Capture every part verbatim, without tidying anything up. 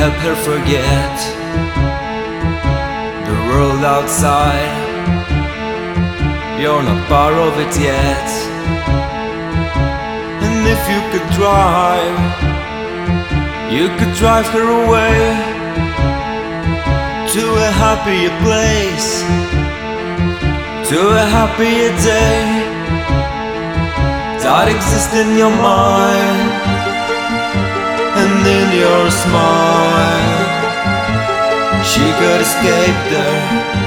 help her forget the world outside. You're not part of it yet. And if you could drive, you could drive her away to a happier place, to a happier day that exists in your mind and in your smile. She could escape there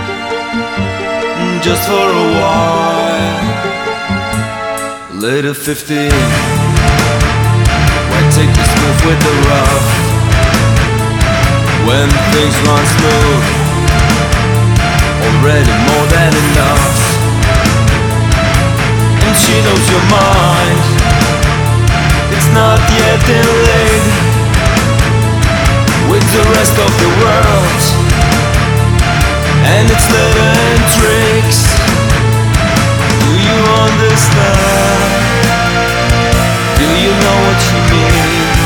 just for a while. Little fifteen, why take the smooth with the rough when things run smooth? Already more than enough. And she knows your mind, it's not yet too late. With the rest of the world and its little tricks, do you understand? Do you know what she means?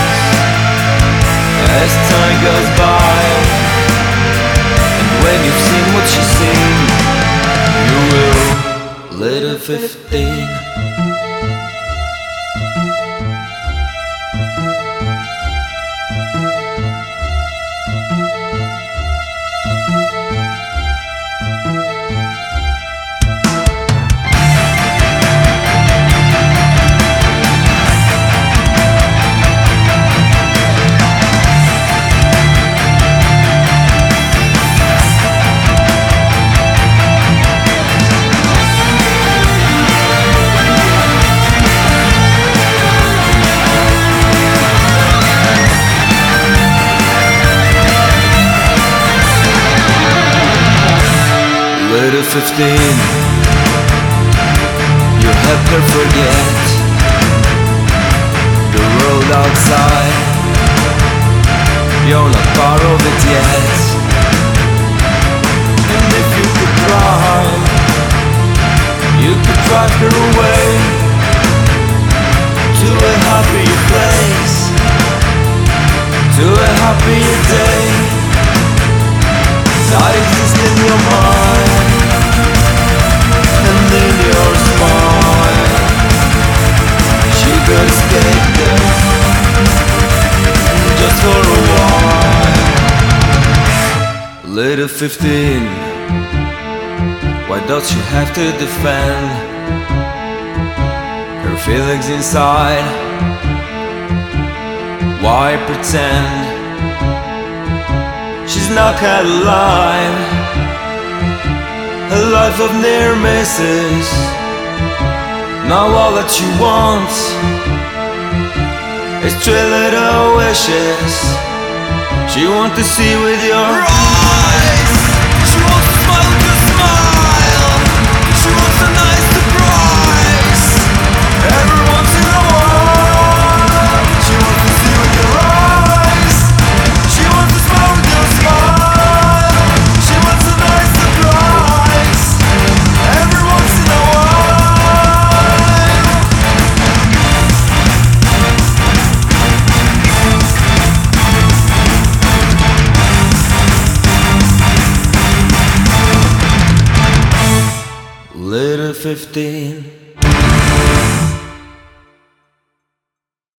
As time goes by, and when you've seen what she's seen, you will, little fifteen. Little fifteen, you help her forget the world outside. You're not part of it yet. And if you could drive, you could drive her away to a happier place, to a happier day that exists in your mind and in your smile. She could escape there just for a while. Little fifteen, why does she have to defend her feelings inside? Why pretend she's not had a life, a life of near misses? Now all that she wants is three little wishes. She wants to see with your eyes. She wants to smile with your smile. She wants a nice surprise every once in a while. She wants to see with your eyes. She wants to smile with your smile. She wants a nice surprise every once in a while. Little fifteen.